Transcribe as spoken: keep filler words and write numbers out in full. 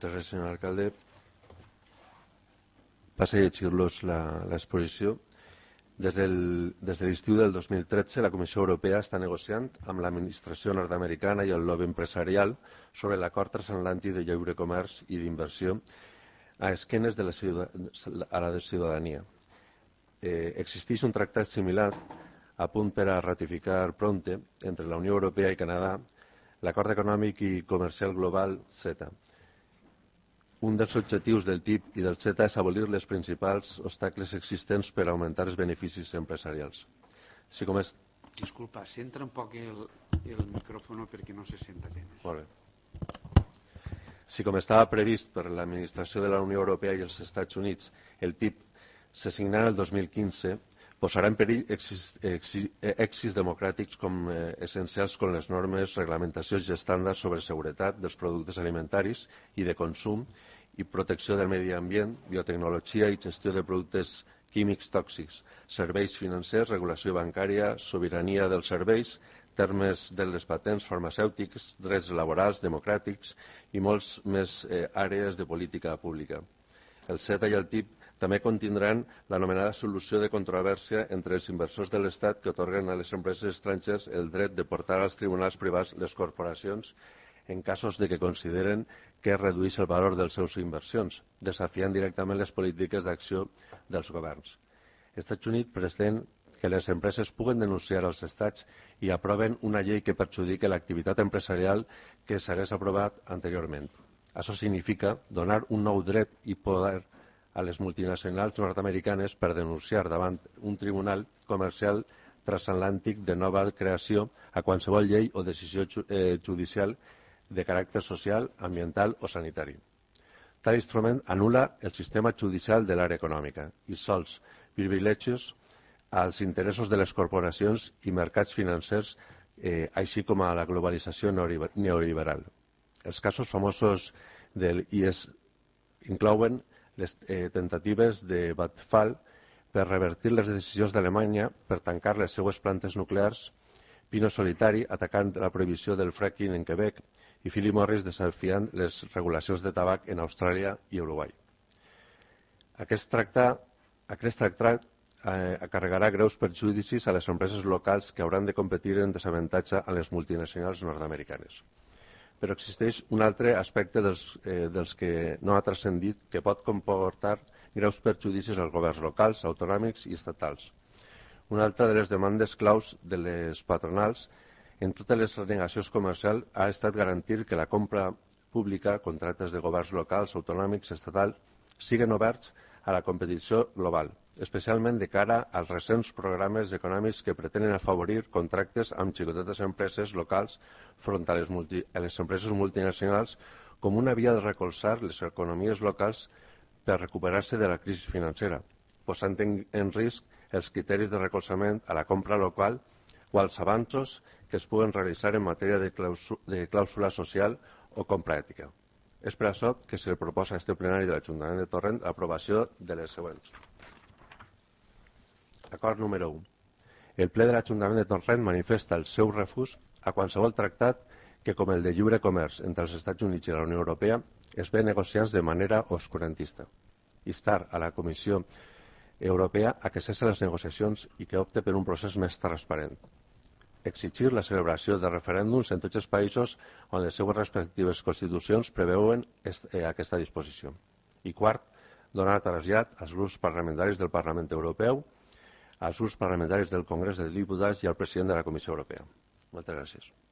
Gràcies, senyor alcalde. Passo a llegir-los l'exposició. Des de l'estiu del dos mil tretze, la Comissió Europea està negociant amb l'administració nord-americana i el lobby empresarial sobre l'acord transatlàntic de lliure comerç i d'inversió a esquenes de la ciutadania. Existeix un tractat similar a punt per a ratificar prompte entre la Unió Europea i Canadà, l'acord econòmic i comercial global CETA. Un dels objectius del T I P i del CETA és abolir les principals obstacles existents per augmentar els beneficis empresarials. Disculpa, centra un poc el micròfon perquè no se senta bé. Molt bé. Si com estava previst per l'administració de la Unió Europea i els Estats Units, el T I P se signarà el dos mil quinze, posarà en perill èxits democràtics com essencials com les normes, reglamentacions i estàndards sobre seguretat dels productes alimentaris i de consum i protecció del medi ambient, biotecnologia i gestió de productes químics tòxics, serveis financers, regulació bancària, sobirania dels serveis, termes de les patents farmacèutics, drets laborals, democràtics i molts més àrees de política pública. El CETA i el T I P també contindran l'anomenada solució de controvèrsia entre els inversors de l'Estat que atorguen a les empreses estrangeres el dret de portar als tribunals privats les corporacions en casos de que consideren que es redueix el valor de les seves inversions, desafiant directament les polítiques d'acció dels governs. Els Estats Units pretenen que les empreses puguen denunciar als estats i aproven una llei que perjudica l'activitat empresarial que s'hagués aprovat anteriorment. Això significa donar un nou dret i poder a les multinacionals nord-americanes per denunciar davant un tribunal comercial transatlàntic de nova creació a qualsevol llei o decisió judicial de caràcter social, ambiental o sanitari. Tal instrument anul·la el sistema judicial de l'àrea econòmica i sols privilegis als interessos de les corporacions i mercats financers, així com a la globalització neoliberal. Els casos famosos del I E S inclouen les tentatives de Vattenfall per revertir les decisions d'Alemanya per tancar les seues plantes nuclears, Pino Solitari atacant la prohibició del fracking en Quebec i Philip Morris desafiant les regulacions de tabac en Austràlia i Uruguai. Aquest tractat acarregarà greus perjudicis a les empreses locals que hauran de competir en desavantatge a les multinacionals nord-americanes. Però existeix un altre aspecte dels que no ha transcendit que pot comportar greus perjudicis als governs locals, autonòmics i estatals. Una altra de les demandes claus de les patronals en totes les renegacions comercials ha estat garantir que la compra pública, contractes de governs locals, autonòmics, estatals, siguin oberts a la competició global, especialment de cara als recents programes econòmics que pretenen afavorir contractes amb xicotetes empreses locals front a les empreses multinacionals com una via de recolzar les economies locals per recuperar-se de la crisi financera, posant en risc els criteris de recolzament a la compra local o els avanços que es puguen realitzar en matèria de clàusula social o compra ètica. És per això que se proposa a este plenari de l'Ajuntament de Torrent l'aprovació de les següents. Acord número u. El ple de l'Ajuntament de Torrent manifesta el seu refús a qualsevol tractat que, com el de lliure comerç entre els Estats Units i la Unió Europea, es ve negociant de manera oscurantista. Instar a la Comissió Europea a que cesse les negociacions i que opte per un procés més transparent. Exigir la celebració de referèndums en tots els països on les seues respectives constitucions preveuen aquesta disposició. I quart, donar trasllat als grups parlamentaris del Parlament Europeu, als grups parlamentaris del Congrés dels Diputats i al president de la Comissió Europea. Moltes gràcies.